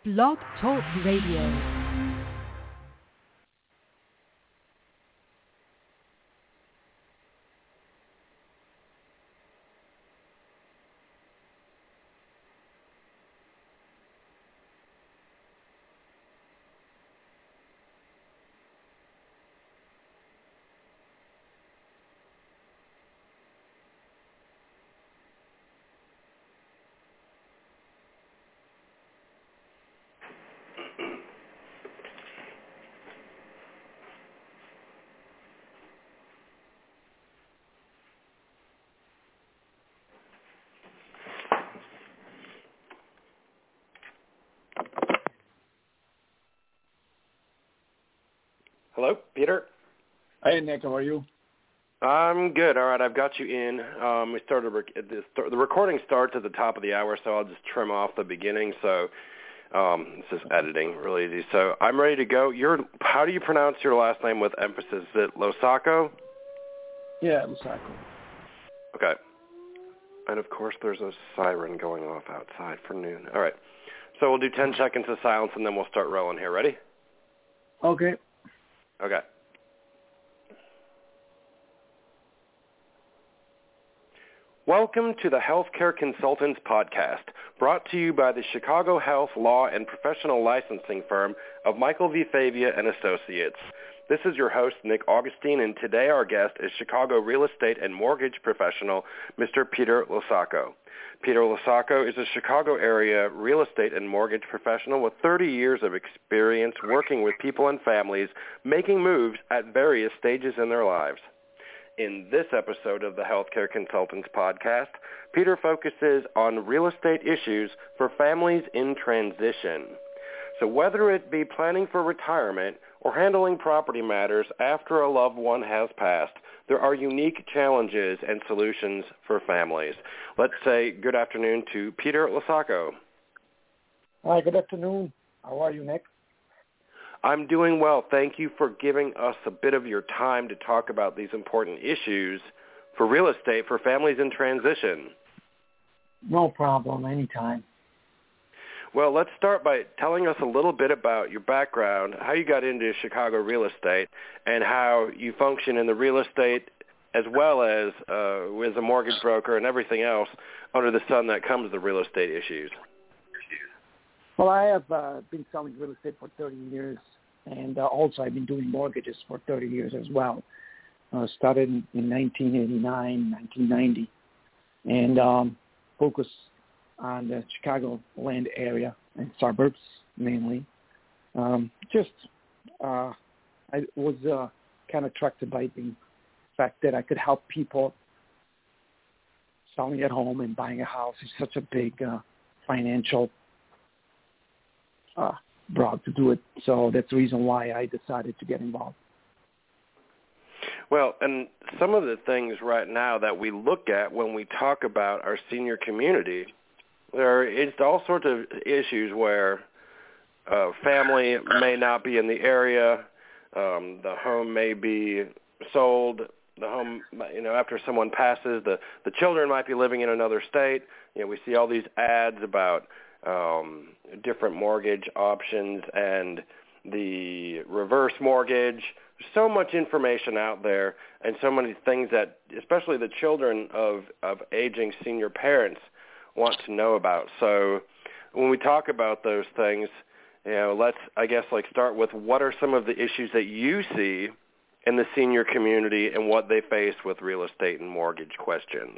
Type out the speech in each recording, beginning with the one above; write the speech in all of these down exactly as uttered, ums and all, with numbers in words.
Blog Talk Radio. Hello, Peter. Hey, Nick. How are you? I'm good. All right, I've got you in. Um, we started rec- the, the recording starts at the top of the hour, so I'll just trim off the beginning. So um, it's just editing, really easy. So I'm ready to go. You're. How do you pronounce your last name with emphasis? Is it Losacco? Yeah, Losacco. Okay. And of course, there's a siren going off outside for noon. All right. So we'll do ten seconds of silence, and then we'll start rolling here. Ready? Okay. Okay. Welcome to the Healthcare Consultants Podcast, brought to you by the Chicago Health Law and Professional Licensing Firm of Michael V. Favia and Associates. This is your host, Nick Augustine, and today our guest is Chicago real estate and mortgage professional, Mister Peter Losacco. Peter Losacco is a Chicago area real estate and mortgage professional with thirty years of experience working with people and families making moves at various stages in their lives. In this episode of the Healthcare Consultants Podcast, Peter focuses on real estate issues for families in transition. So whether it be planning for retirement or handling property matters after a loved one has passed, there are unique challenges and solutions for families. Let's say good afternoon to Peter Losacco. Hi, good afternoon. How are you, Nick? I'm doing well. Thank you for giving us a bit of your time to talk about these important issues for real estate for families in transition. No problem, anytime. Well, let's start by telling us a little bit about your background, how you got into Chicago real estate, and how you function in the real estate as well as uh, as a mortgage broker and everything else under the sun that comes with real estate issues. Well, I have uh, been selling real estate for thirty years, and uh, also I've been doing mortgages for thirty years as well. Uh, started in, in nineteen eighty-nine, nineteen ninety, and um, focused on the Chicago land area and suburbs mainly. Um, just uh, I was uh, kind of attracted by the fact that I could help people selling at home and buying a house is such a big uh, financial uh, route to do it. So that's the reason why I decided to get involved. Well, and some of the things right now that we look at when we talk about our senior community, there is all sorts of issues where uh, family may not be in the area, um, the home may be sold, the home, you know, after someone passes, the, the children might be living in another state. You know, we see all these ads about um, different mortgage options and the reverse mortgage. So much information out there and so many things that, especially the children of, of aging senior parents, want to know about. So when we talk about those things, you know, let's, I guess, like start with what are some of the issues that you see in the senior community and what they face with real estate and mortgage questions.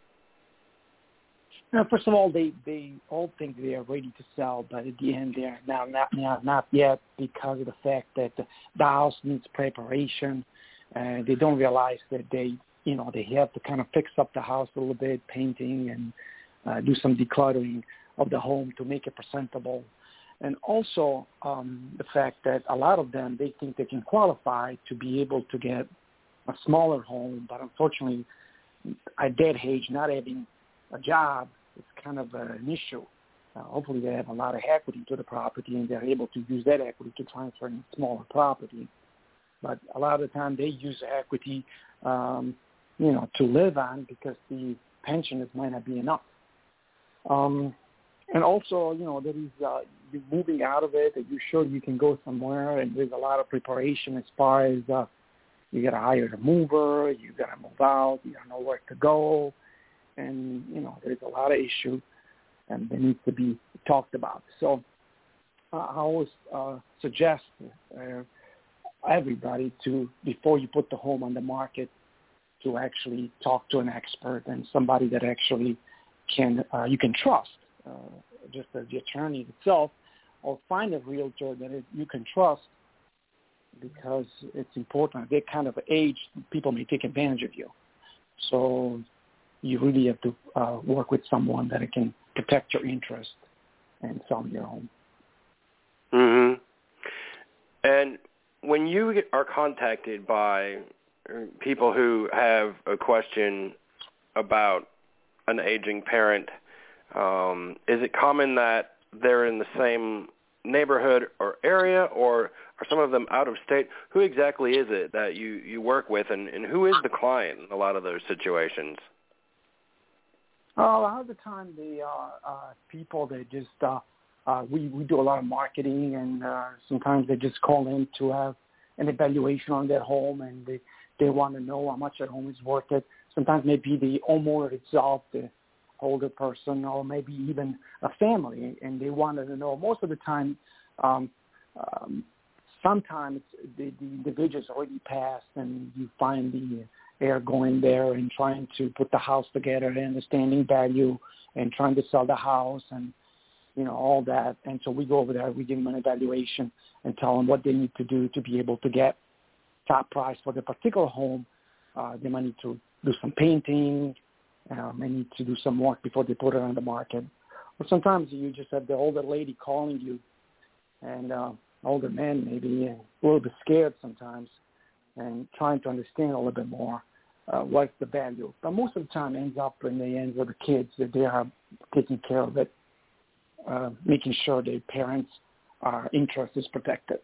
Now, first of all, they, they all think they are ready to sell, but at the end they are now not, not, not yet because of the fact that the, the house needs preparation. Uh, they don't realize that they, you know, they have to kind of fix up the house a little bit, painting and Uh, do some decluttering of the home to make it presentable. And also um, the fact that a lot of them, they think they can qualify to be able to get a smaller home, but unfortunately at that age, not having a job is kind of uh, an issue. Uh, hopefully they have a lot of equity to the property and they're able to use that equity to transfer in smaller property. But a lot of the time they use the equity, um, you know, to live on because the pension is, might not be enough. Um, and also, you know, there is uh, you're moving out of it, and you're sure you can go somewhere, and there's a lot of preparation as far as uh, you got to hire a mover, you got to move out, you got to know where to go, and, you know, there's a lot of issues, and they need to be talked about. So uh, I always uh, suggest uh, everybody to, before you put the home on the market, to actually talk to an expert and somebody that actually can uh, you can trust, uh, just as the attorney itself, or find a realtor that it, you can trust, because it's important. At that kind of age, people may take advantage of you. So you really have to uh, work with someone that can protect your interest and sell your home. Mm-hmm. And when you are contacted by people who have a question about an aging parent, um, is it common that they're in the same neighborhood or area, or are some of them out of state? Who exactly is it that you, you work with, and, and who is the client in a lot of those situations? Uh, a lot of the time, they are uh, people that just, uh, uh, we, we do a lot of marketing, and uh, sometimes they just call in to have an evaluation on their home, and they They want to know how much their home is worth it. Sometimes maybe the homeowner itself, the older person, or maybe even a family, and they wanted to know. Most of the time, um, um, sometimes the, the individual's already passed, and you find the heir going there and trying to put the house together, and understanding value, and trying to sell the house, and you know, all that. And so we go over there, we give them an evaluation and tell them what they need to do to be able to get top price for the particular home. Uh, they might need to do some painting, uh, may need to do some work before they put it on the market. Or sometimes you just have the older lady calling you, and uh, older man maybe, and a little bit scared sometimes, and trying to understand a little bit more uh, what's the value. But most of the time it ends up when they end with the kids, that they are taking care of it, uh, making sure their parents' uh, interest is protected.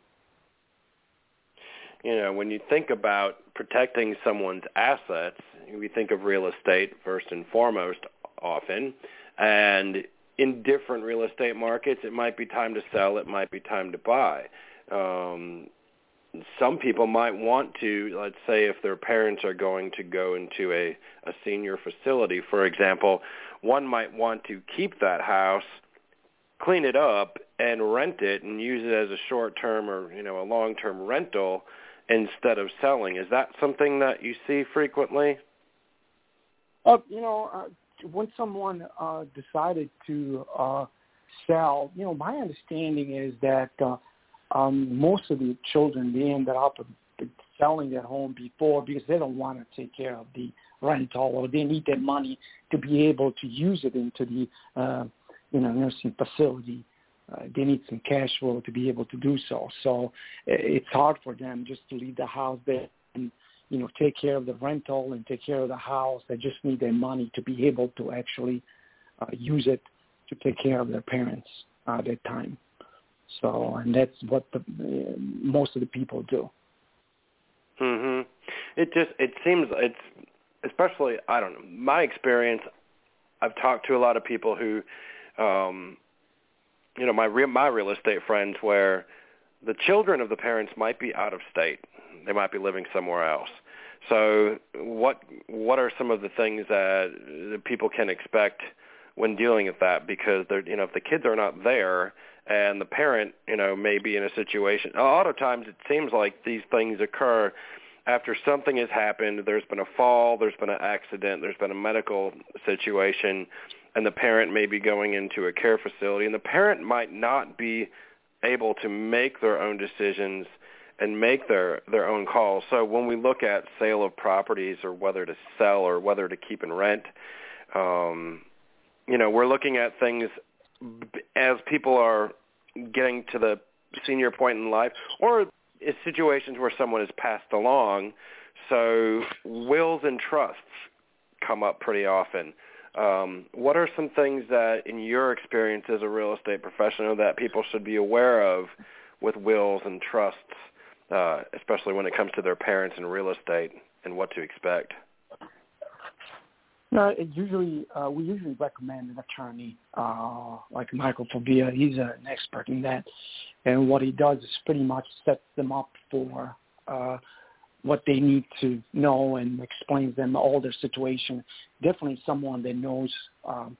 You know, when you think about protecting someone's assets, we think of real estate first and foremost often. And in different real estate markets, it might be time to sell, it might be time to buy. Um, some people might want to, let's say if their parents are going to go into a, a senior facility, for example, one might want to keep that house, clean it up, and rent it and use it as a short-term or, you know, a long-term rental instead of selling. Is that something that you see frequently? Uh, you know, uh, when someone uh, decided to uh, sell, you know, my understanding is that uh, um, most of the children, they end up selling their home before, because they don't want to take care of the rental, or they need that money to be able to use it into the, uh, you know, nursing facility. Uh, they need some cash flow to be able to do so. So it's hard for them just to leave the house there and, you know, take care of the rental and take care of the house. They just need their money to be able to actually uh, use it to take care of their parents uh, at that time. So, and that's what the, uh, most of the people do. Mm-hmm. It just, it seems, it's, especially, I don't know, my experience, I've talked to a lot of people who, um, you know, my re- my real estate friends, where the children of the parents might be out of state. They might be living somewhere else. So what what are some of the things that, that people can expect when dealing with that? Because they're, you know, if the kids are not there and the parent, you know, may be in a situation, a lot of times it seems like these things occur after something has happened. There's been a fall, there's been an accident, there's been a medical situation, and the parent may be going into a care facility, and the parent might not be able to make their own decisions and make their, their own calls. So when we look at sale of properties, or whether to sell or whether to keep and rent, um, you know, we're looking at things as people are getting to the senior point in life, or it's situations where someone has passed along. So wills and trusts come up pretty often. Um, what are some things that, in your experience as a real estate professional, that people should be aware of with wills and trusts, uh, especially when it comes to their parents in real estate, and what to expect? No, it usually uh, we usually recommend an attorney uh, like Michael Favia. He's an expert in that, and what he does is pretty much sets them up for uh, what they need to know and explains them all their situation. Definitely someone that knows um,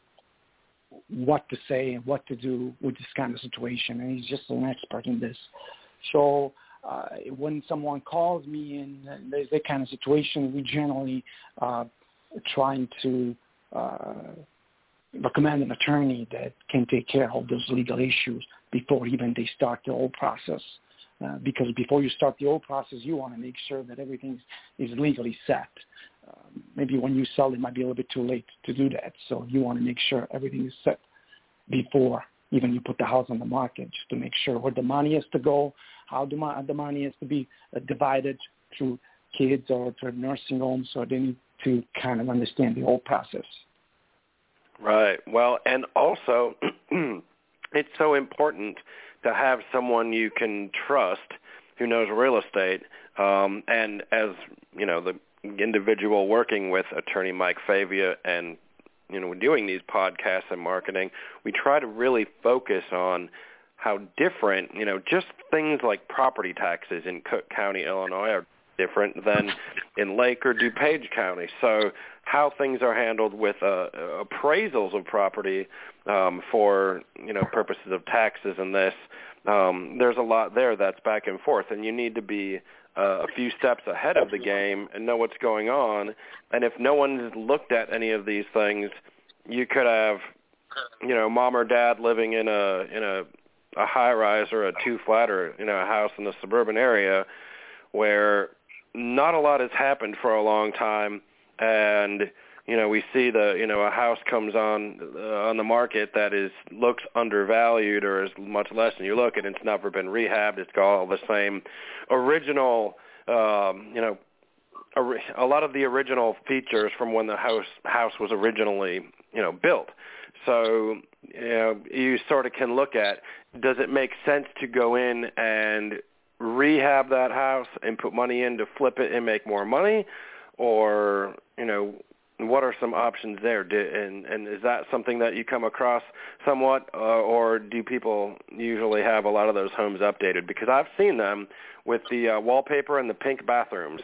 what to say and what to do with this kind of situation, and he's just an expert in this. So uh, when someone calls me and there's that kind of situation, we generally uh, trying to uh, recommend an attorney that can take care of those legal issues before even they start the whole process. Uh, because before you start the whole process, you want to make sure that everything is legally set. Uh, maybe when you sell, it might be a little bit too late to do that. So you want to make sure everything is set before even you put the house on the market, just to make sure where the money has to go, how the, mo- the money has to be uh, divided through kids or through nursing homes, so they need to kind of understand the whole process. Right. Well, and also it's so important to have someone you can trust who knows real estate. Um, and as, you know, the individual working with attorney Mike Favia and, you know, doing these podcasts and marketing, we try to really focus on how different, you know, just things like property taxes in Cook County, Illinois are different than in Lake or DuPage County. So how things are handled with uh, appraisals of property um, for, you know, purposes of taxes and this, um, there's a lot there that's back and forth, and you need to be uh, a few steps ahead of the game and know what's going on. And if no one's looked at any of these things, you could have, you know, mom or dad living in a in a, a high-rise or a two-flat or, you know, a house in a suburban area where not a lot has happened for a long time, and, you know, we see the, you know, a house comes on uh, on the market that is looks undervalued or is much less than you look, and it's never been rehabbed. It's got all the same original, um, you know, a lot of the original features from when the house house was originally, you know, built. So, you know, you sort of can look at, does it make sense to go in and rehab that house and put money in to flip it and make more money, or, you know, what are some options there? And, and is that something that you come across somewhat, uh, or do people usually have a lot of those homes updated? Because I've seen them with the uh, wallpaper and the pink bathrooms.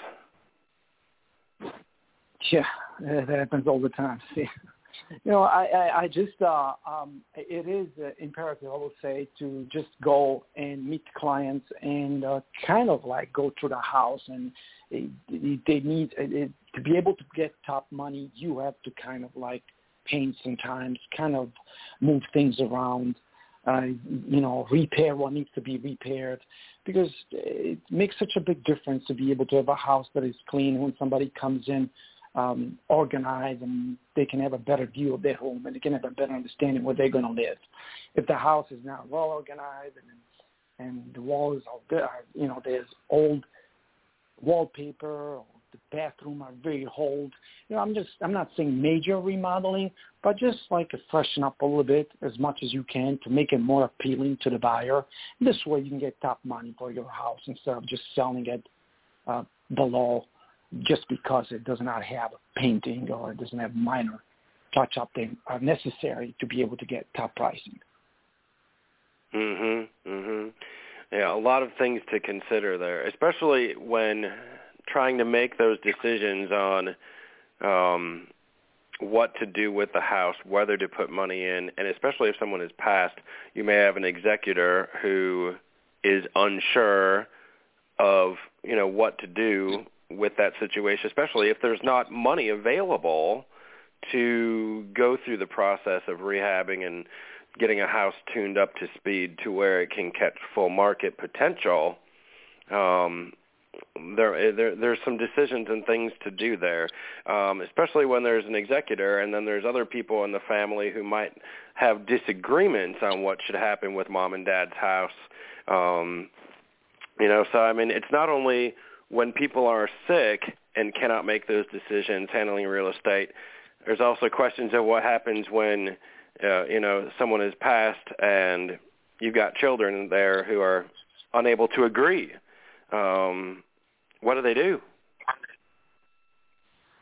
Yeah, that happens all the time. See, you know, I, I, I just, uh, um, it is uh, imperative, I would say, to just go and meet clients and uh, kind of like go through the house. And they, they need, it, to be able to get top money, you have to kind of like paint sometimes, kind of move things around, uh, you know, repair what needs to be repaired, because it makes such a big difference to be able to have a house that is clean when somebody comes in, um, organized, and they can have a better view of their home, and they can have a better understanding where they're going to live. If the house is not well organized and and the walls are good, you know, there's old wallpaper, or the bathroom are very old. You know, I'm just, I'm not saying major remodeling, but just like to freshen up a little bit as much as you can to make it more appealing to the buyer. This way you can get top money for your house instead of just selling it uh, below just because it does not have a painting or it doesn't have minor touch-up that are necessary to be able to get top pricing. Mm-hmm, mm-hmm. Yeah, a lot of things to consider there, especially when trying to make those decisions on um, what to do with the house, whether to put money in, and especially if someone is passed, you may have an executor who is unsure of, you know, what to do with that situation, especially if there's not money available to go through the process of rehabbing and getting a house tuned up to speed to where it can catch full market potential. Um, there, there, there's some decisions and things to do there, um, especially when there's an executor and then there's other people in the family who might have disagreements on what should happen with mom and dad's house. Um, you know, so, I mean, it's not only when people are sick and cannot make those decisions handling real estate, there's also questions of what happens when, uh, you know, someone is passed and you've got children there who are unable to agree. Um, what do they do?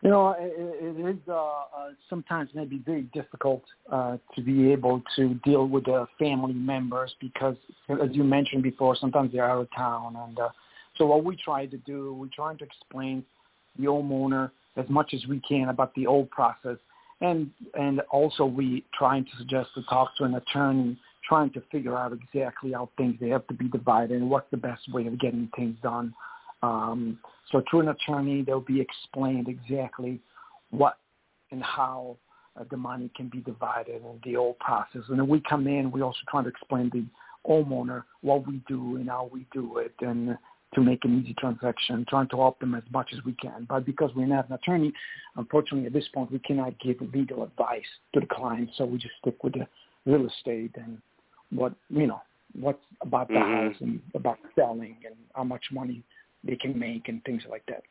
You know, it, it is uh, uh, sometimes maybe very difficult uh, to be able to deal with the family members because, as you mentioned before, sometimes they're out of town. And uh, so what we try to do, we try to explain the homeowner as much as we can about the old process. And and also we trying to suggest to talk to an attorney, trying to figure out exactly how things they have to be divided and what's the best way of getting things done. Um, so through an attorney, they'll be explained exactly what and how uh, the money can be divided and the old process. And then we come in, we also try to explain the homeowner what we do and how we do it and to make an easy transaction, trying to help them as much as we can. But because we're not an attorney, unfortunately at this point we cannot give legal advice to the client, so we just stick with the real estate and what, you know, what's about the mm-hmm. house and about selling and how much money they can make and things like that.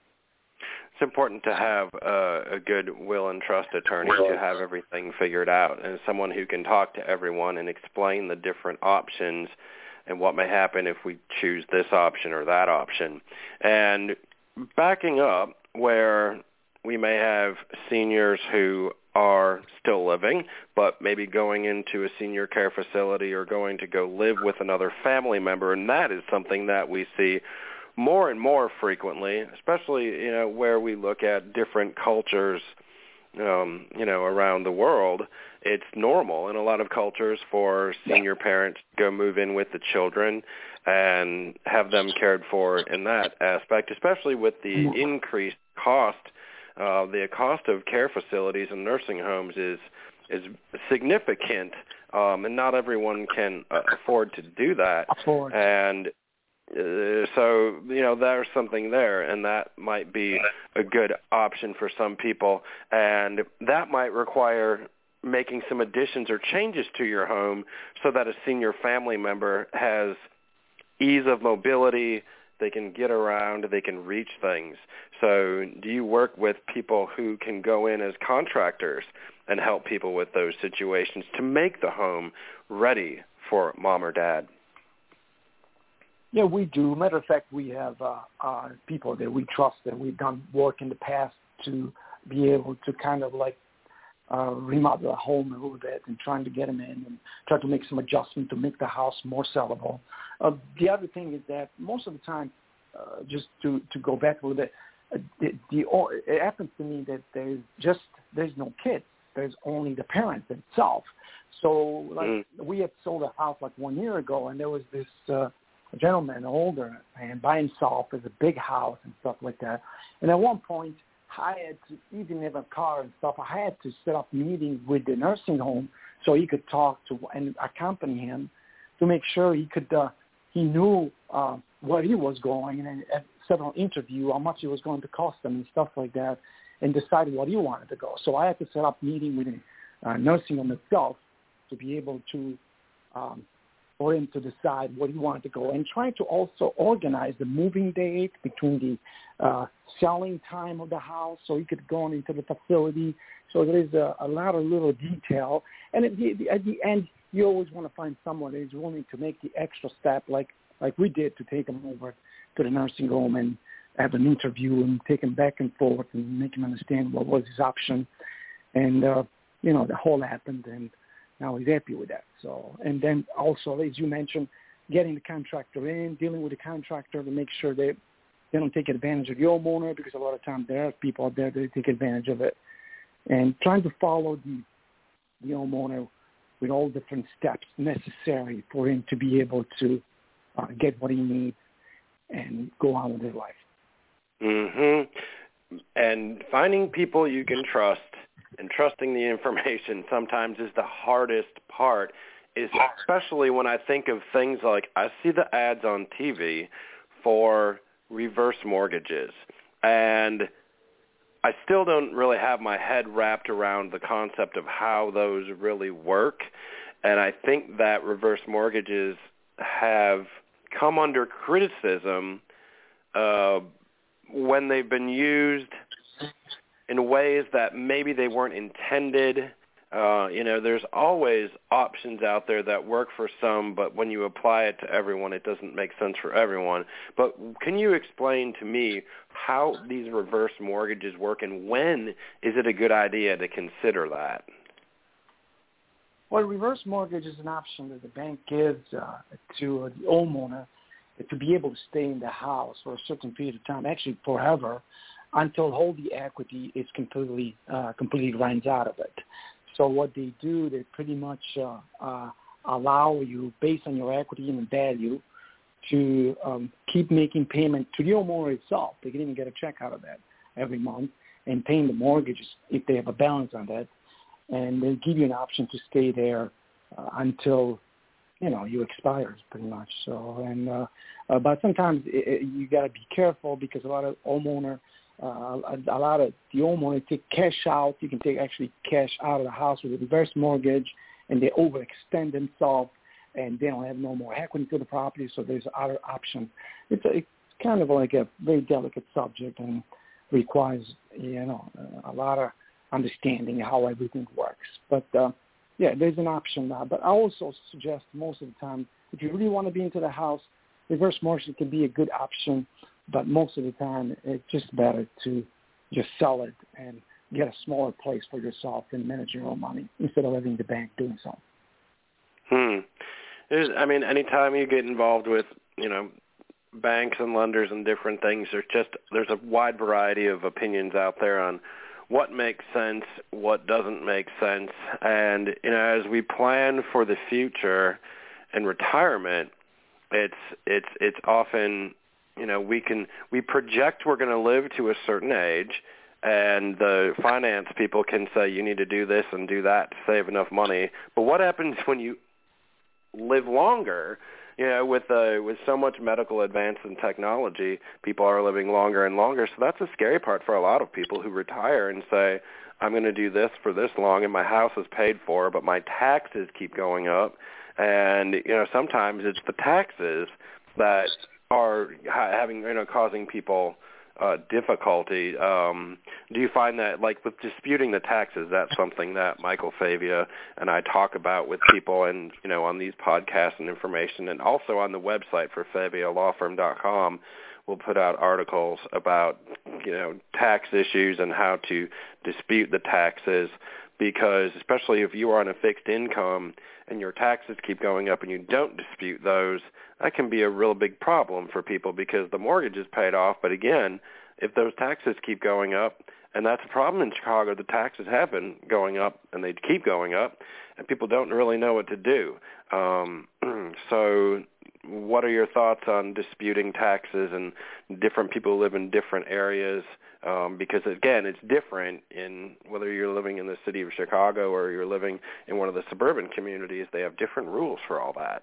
It's important to have uh, a good will and trust attorney to have everything figured out, and someone who can talk to everyone and explain the different options and what may happen if we choose this option or that option. And backing up, where we may have seniors who are still living, but maybe going into a senior care facility or going to go live with another family member, and that is something that we see more and more frequently, especially, you know, where we look at different cultures, um, you know, around the world. It's normal in a lot of cultures for senior parents to go move in with the children and have them cared for in that aspect, especially with the increased cost. Uh, the cost of care facilities and nursing homes is is significant, um, and not everyone can uh, afford to do that. Afford. And Uh, so, you know, there's something there, and that might be a good option for some people. And that might require making some additions or changes to your home so that a senior family member has ease of mobility, they can get around, they can reach things. So do you work with people who can go in as contractors and help people with those situations to make the home ready for mom or dad? Yeah, we do. Matter of fact, we have uh, uh, people that we trust that we've done work in the past to be able to kind of like uh, remodel the home a little bit and trying to get them in and try to make some adjustment to make the house more sellable. Uh, the other thing is that most of the time, uh, just to, to go back a little bit, uh, the, the it happens to me that there's just there's no kids. There's only the parents themselves. So like mm. we had sold a house like one year ago, and there was this. Uh, A gentleman, older, and by himself, with a big house and stuff like that. And at one point, I had to, even have a car and stuff, I had to set up meetings with the nursing home so he could talk to and accompany him to make sure he could, uh, he knew uh, where he was going and at several interview how much it was going to cost him and stuff like that, and decide what he wanted to go. So I had to set up meeting with the uh, nursing home itself to be able to um, for him to decide what he wanted to go, and trying to also organize the moving date between the uh, selling time of the house so he could go on into the facility. So there is a, a lot of little detail. And at the, at the end, you always want to find someone that is willing to make the extra step like, like we did to take him over to the nursing home and have an interview and take him back and forth and make him understand what was his option. And, uh, you know, the whole happened, and now he's happy with that. So, and then also, as you mentioned, getting the contractor in, dealing with the contractor to make sure they they don't take advantage of the homeowner, because a lot of times there are people out there that take advantage of it, and trying to follow the the homeowner with all different steps necessary for him to be able to uh, get what he needs and go on with his life. Mm-hmm. And finding people you can trust and trusting the information sometimes is the hardest part, is especially when I think of things like I see the ads on T V for reverse mortgages, and I still don't really have my head wrapped around the concept of how those really work. And I think that reverse mortgages have come under criticism uh, when they've been used in ways that maybe they weren't intended, Uh, you know, there's always options out there that work for some, but when you apply it to everyone, it doesn't make sense for everyone. But can you explain to me how these reverse mortgages work, and when is it a good idea to consider that? Well, reverse mortgage is an option that the bank gives uh, to the homeowner to be able to stay in the house for a certain period of time, actually forever, until all the equity is completely uh, completely runs out of it. So what they do, they pretty much uh, uh, allow you, based on your equity and value, to um, keep making payment to the homeowner itself. They can even get a check out of that every month and paying the mortgages if they have a balance on that. And they give you an option to stay there uh, until, you know, you expires pretty much. So, and uh, uh, but sometimes it, it, you got to be careful because a lot of homeowner, uh, a, a lot of the homeowner take cash out. You can take actually cash out of the house with a reverse mortgage, and they overextend themselves, and they don't have no more equity to the property. So there's other options. It's, a, it's kind of like a very delicate subject and requires, you know, a lot of understanding how everything works. But uh, yeah, there's an option now. But I also suggest most of the time, if you really want to be into the house, reverse mortgage can be a good option. But most of the time, it's just better to just sell it and get a smaller place for yourself and manage your own money instead of letting the bank doing so. Hmm. There's, I mean, anytime you get involved with, you know, banks and lenders and different things, there's just there's a wide variety of opinions out there on what makes sense, what doesn't make sense. And, you know, as we plan for the future and retirement, it's it's it's often, you know, we can we project we're going to live to a certain age, and the finance people can say you need to do this and do that to save enough money. But what happens when you live longer? You know, with uh, with so much medical advance and technology, people are living longer and longer. So that's a scary part for a lot of people who retire and say, I'm going to do this for this long, and my house is paid for, but my taxes keep going up. And, you know, sometimes it's the taxes that are ha- having, you know, causing people uh, difficulty. Um, do you find that, like, with disputing the taxes, that's something that Michael Favia and I talk about with people and, you know, on these podcasts and information, and also on the website for favia law firm dot com, we'll put out articles about, you know, tax issues and how to dispute the taxes, because especially if you are on a fixed income and your taxes keep going up and you don't dispute those, that can be a real big problem for people because the mortgage is paid off. But again, if those taxes keep going up, and that's a problem in Chicago, the taxes have been going up and they keep going up, and people don't really know what to do. Um, so what are your thoughts on disputing taxes and different people who live in different areas? Um, because, again, it's different in whether you're living in the city of Chicago or you're living in one of the suburban communities. They have different rules for all that.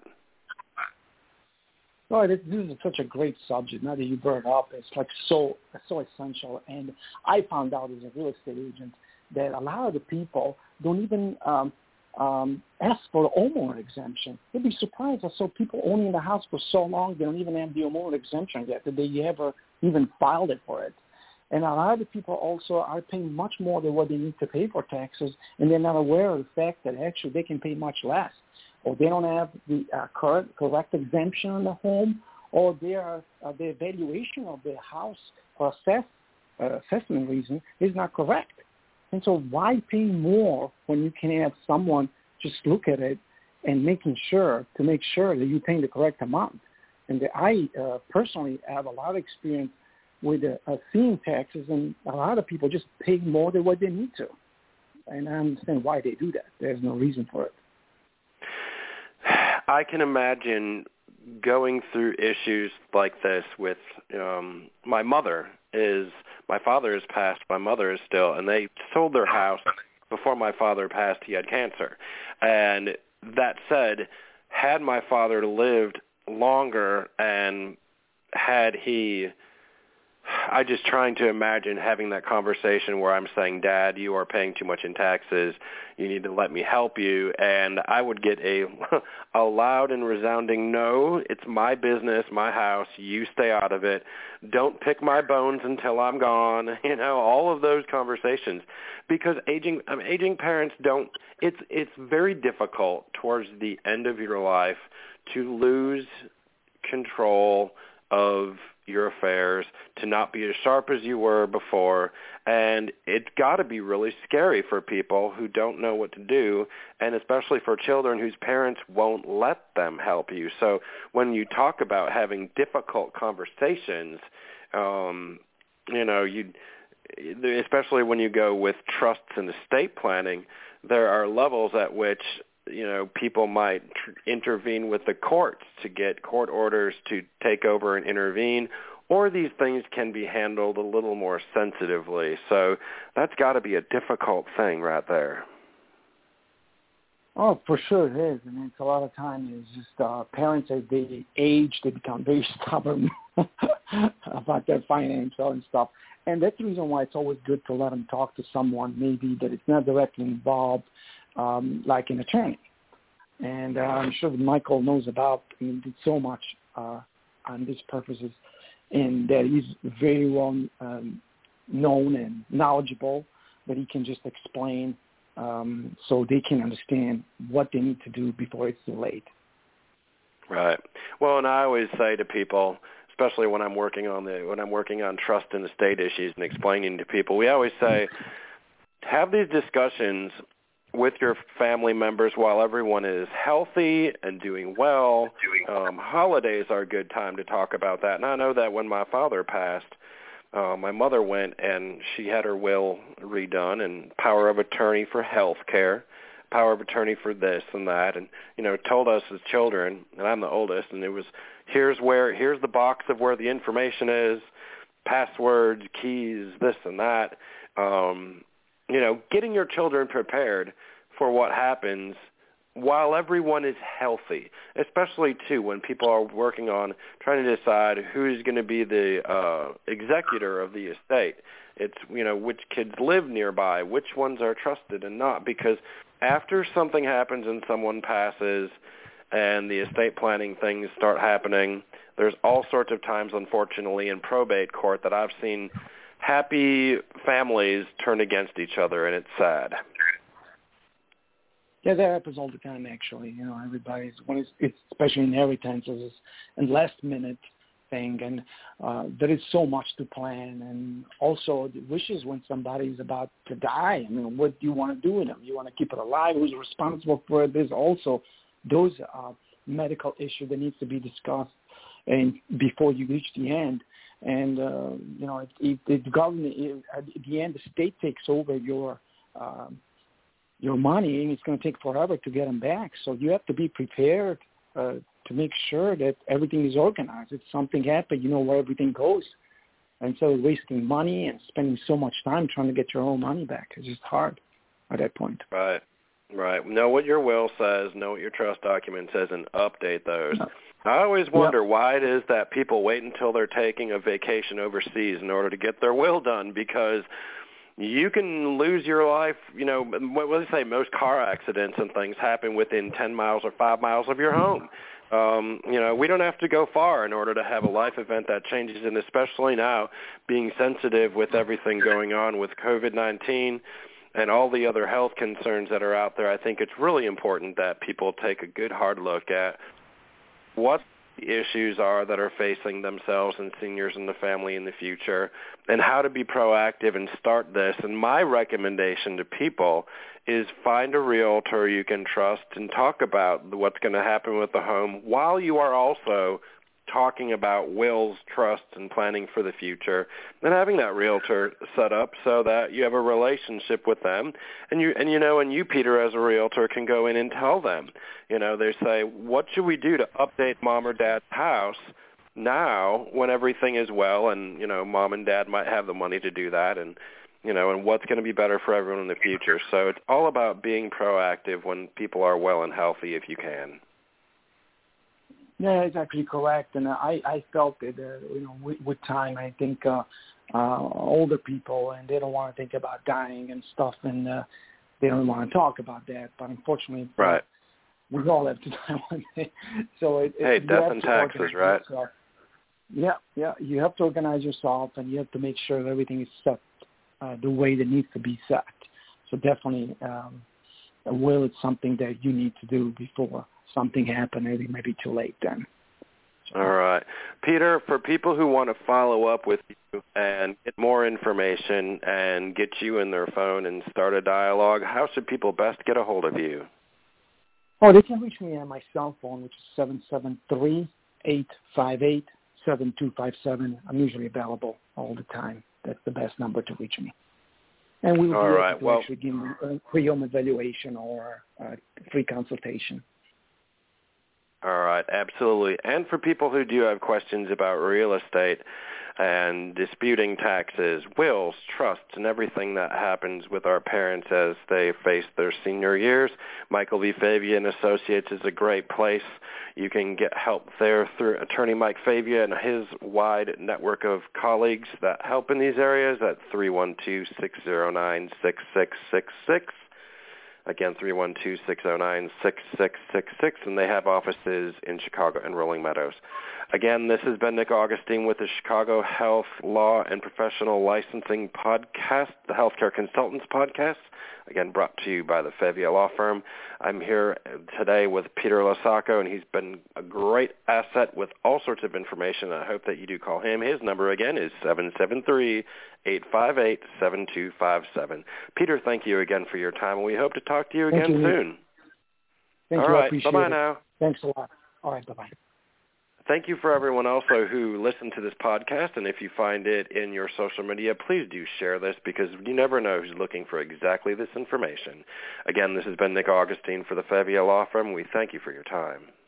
Well, this, this is such a great subject. Now that you brought it up, it's like so so essential. And I found out as a real estate agent that a lot of the people don't even um, um, ask for the homeowner exemption. You'd be surprised. I saw people owning the house for so long, they don't even have the homeowner exemption yet. That they ever even filed it for it. And a lot of the people also are paying much more than what they need to pay for taxes, and they're not aware of the fact that actually they can pay much less, or they don't have the uh, correct, correct exemption on the home, or their uh, the evaluation of their house for assess, uh, assessment reason is not correct. And so why pay more when you can have someone just look at it and making sure to make sure that you're paying the correct amount? And the, I uh, personally have a lot of experience with uh, uh, seeing taxes, and a lot of people just pay more than what they need to. And I understand why they do that. There's no reason for it. I can imagine going through issues like this with um, my mother. Is my father has passed, my mother is still, and they sold their house before my father passed. He had cancer. And that said, had my father lived longer and had he I just trying to imagine having that conversation where I'm saying, Dad, you are paying too much in taxes. You need to let me help you. And I would get a, a loud and resounding no. It's my business, my house. You stay out of it. Don't pick my bones until I'm gone. You know, all of those conversations. Because aging I mean, aging parents don't, it's it's very difficult towards the end of your life to lose control of your affairs, to not be as sharp as you were before, and it's got to be really scary for people who don't know what to do, and especially for children whose parents won't let them help you. So when you talk about having difficult conversations, um, you know, you, especially when you go with trusts and estate planning, there are levels at which you know, people might tr- intervene with the courts to get court orders to take over and intervene, or these things can be handled a little more sensitively. So that's got to be a difficult thing right there. Oh, for sure it is. I mean, it's a lot of times it's just uh, parents, as they age, they become very stubborn about their financial and stuff. And that's the reason why it's always good to let them talk to someone maybe that is not directly involved, Um, like an attorney. And uh, I'm sure that Michael knows about, I mean, did so much uh, on these purposes, and that he's very well um, known and knowledgeable, that he can just explain um, so they can understand what they need to do before it's too late. Right. Well, and I always say to people, especially when I'm working on the when I'm working on trust and estate issues and explaining to people, we always say, have these discussions with your family members while everyone is healthy and doing well. Um, holidays are a good time to talk about that. And I know that when my father passed, uh, my mother went and she had her will redone and power of attorney for health care, power of attorney for this and that, and, you know, told us as children, and I'm the oldest, and it was, here's where, here's the box of where the information is, passwords, keys, this and that. Um, you know, getting your children prepared for what happens while everyone is healthy, especially, too, when people are working on trying to decide who's going to be the uh, executor of the estate. It's, you know, which kids live nearby, which ones are trusted and not, because after something happens and someone passes and the estate planning things start happening, there's all sorts of times, unfortunately, in probate court that I've seen happy families turn against each other, and it's sad. Yeah, that happens all the time, actually. You know, everybody's, when it's, it's especially inheritances and last-minute thing, and uh, there is so much to plan, and also the wishes when somebody's about to die. I mean, what do you want to do with them? You want to keep it alive? Who's responsible for it? There's also those uh, medical issues that needs to be discussed and before you reach the end. And, uh, you know, if, if the government, if, at the end, the state takes over your uh, your money, and it's going to take forever to get them back. So you have to be prepared uh, to make sure that everything is organized. If something happens, you know where everything goes. And so wasting money and spending so much time trying to get your own money back is just hard at that point. Right, right. Know what your will says, know what your trust document says, and update those. No. I always wonder yep. why it is that people wait until they're taking a vacation overseas in order to get their will done, because you can lose your life. You know, what do they say? Most car accidents and things happen within ten miles or five miles of your home. Um, you know, we don't have to go far in order to have a life event that changes, and especially now being sensitive with everything going on with COVID nineteen and all the other health concerns that are out there, I think it's really important that people take a good hard look at what the issues are that are facing themselves and seniors in the family in the future, and how to be proactive and start this. And my recommendation to people is find a realtor you can trust and talk about what's going to happen with the home while you are also talking about wills, trusts, and planning for the future, and having that realtor set up so that you have a relationship with them. And you, and you know, and you, Peter, as a realtor, can go in and tell them, you know, they say, what should we do to update mom or dad's house now when everything is well, and, you know, mom and dad might have the money to do that, and, you know, and what's going to be better for everyone in the future. So it's all about being proactive when people are well and healthy if you can. Yeah, it's actually correct, and I, I felt that uh, you know with, with time, I think uh, uh, older people and they don't want to think about dying and stuff, and uh, they don't want to talk about that. But unfortunately, right. uh, we all have to die one day. So it, hey, it, death and taxes, right? Yourself. Yeah, yeah. You have to organize yourself, and you have to make sure that everything is set uh, the way that needs to be set. So definitely, um, a will is something that you need to do before something happens. It may be too late then. So. All right. Peter, for people who want to follow up with you and get more information and get you in their phone and start a dialogue, how should people best get a hold of you? Oh, they can reach me on my cell phone, which is seven seven three, eight five eight, seven two five seven. I'm usually available all the time. That's the best number to reach me. And we will all be right. able to well, actually give you a pre-home evaluation or a free consultation. All right, absolutely. And for people who do have questions about real estate and disputing taxes, wills, trusts, and everything that happens with our parents as they face their senior years, Michael V. Favia and Associates is a great place. You can get help there through attorney Mike Favia and his wide network of colleagues that help in these areas at three one two, six zero nine, six six six six. Again, three one two, six zero nine, six six six six, and they have offices in Chicago and Rolling Meadows. Again, this has been Nick Augustine with the Chicago Health, Law, and Professional Licensing Podcast, the Healthcare Consultants Podcast, again brought to you by the Favia Law Firm. I'm here today with Peter Lasacco, and he's been a great asset with all sorts of information. I hope that you do call him. His number, again, is seven seven three, eight five eight, seven two five seven. Peter, thank you again for your time, and we hope to talk to you again Thank you, soon. Thank all you. right, I appreciate bye-bye it. now. Thanks a lot. All right, bye-bye. Thank you for everyone also who listened to this podcast, and if you find it in your social media, please do share this because you never know who's looking for exactly this information. Again, this has been Nick Augustine for the Favia Law Firm. We thank you for your time.